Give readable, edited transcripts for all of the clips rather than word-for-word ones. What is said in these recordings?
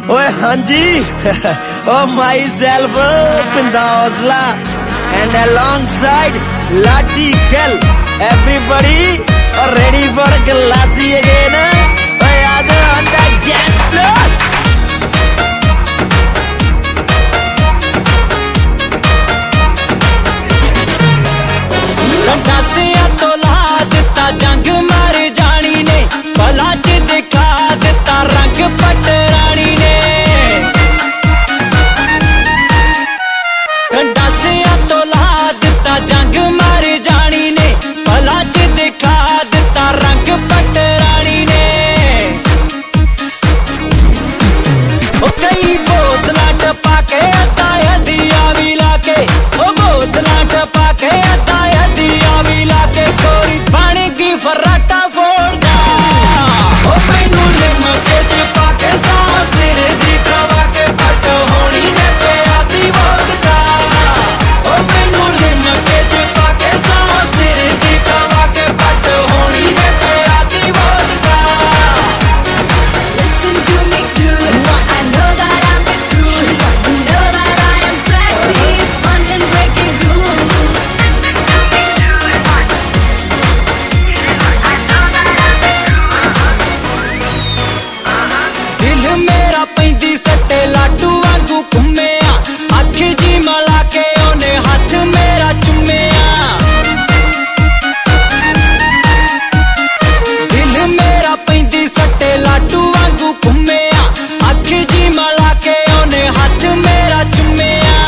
ओए हाँ जी oh myself Pinda Hosla and alongside Lati Kel everybody are ready for a classy again oye aajo on the jet floor दसिया तो ला दिता जंग मर जानी ने भला च दिखा दिता रंग पटरानी ने दसिया तो ला दिता जंग मर जानी ने भला च दिखा दिता रंग पटरानी ने ओ कई बोतलां टपा के अताया दिया भी लाके ओ बोतलां टपा के अताया दिया भी लाके कोरी पानी की फर्राटा फोड़दा ओ मैनू लिमके च पाके सा सिर दी कवा के पट होनी ने पिया दी वोदका ओ मैनू लिमके च पाके सा सिर दी कवा के पट होनी ने पिया दी vodka Listen to me good, I know that I'm the truth. You know that I am sexy, it's fun and breaking rules. दिल मेरा पैंदी सट्टे लाडू वांगू घुम्मेया अख जी मला के ओने हाथ मेरा चुम्मेया दिल मेरा पैंदी सट्टे लाडू वांगू घुम्मेया अख जी मला के ओने हाथ मेरा चुम्मेया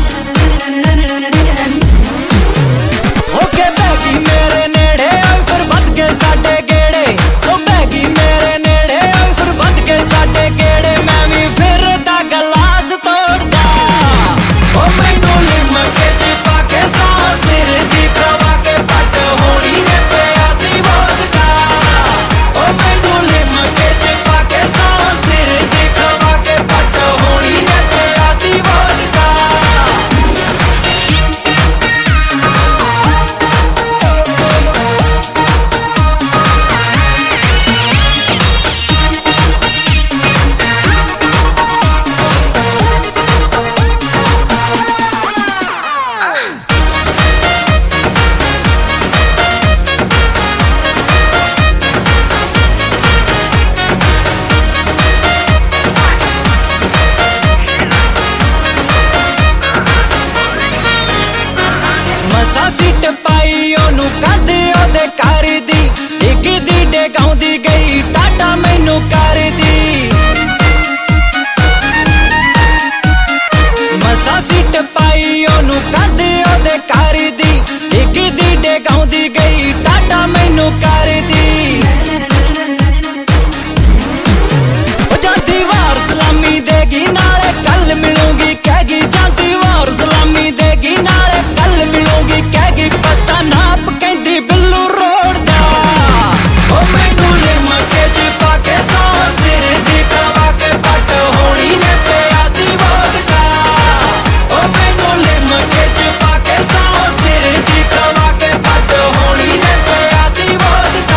ओके बैगी मेरे नेड़े ओए फिर बद के साडे गेड़े ओ बैगी मेरे नेड़े ओए फिर बद के साडे गेड़े मैं भी फिर दा गलास तोड़दा ओ मैनू लिमके च पाके सा सिर दी कवा के पट होनी ने पिया दी वोदका ओ मैनू लिमके च पाके सा सिर दी कवा के पट होनी ने पिया दी वोदका मसा सीट पाई ओनू कदे ओदे कर दी डिगदी डेगाउंदी गई टाटा मैनू कर दी मसा सीट पाई ओनू कदे ओदे कर दी डिगदी डेगाउंदी गई टाटा मैनू कर दी ओ जाती वार सलामी देगी नाले कल मिलूंगी कहगी जाती वार सलामी देगी नाले कल मिलूंगी कहगी पता नाप कहती बिल्लू रोड़दा ओ मैनू लिमके च पाके सा सिर दी कवा के पट होनी ने पिया दी वोदका ओ मैनू लिमके च पाके सा सिर दी कवा के पट होनी ने पिया दी vodka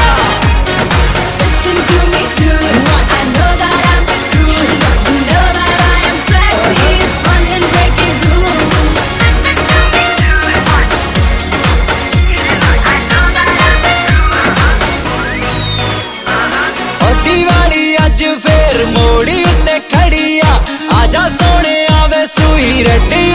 Listen to me good, I know that I'm the truth. You know that I am sexy, it's fun and breaking rules. Audi वाली अज फिर मोड़ी उत्ते खड़ी आ आजा सोने आवे सूई रटी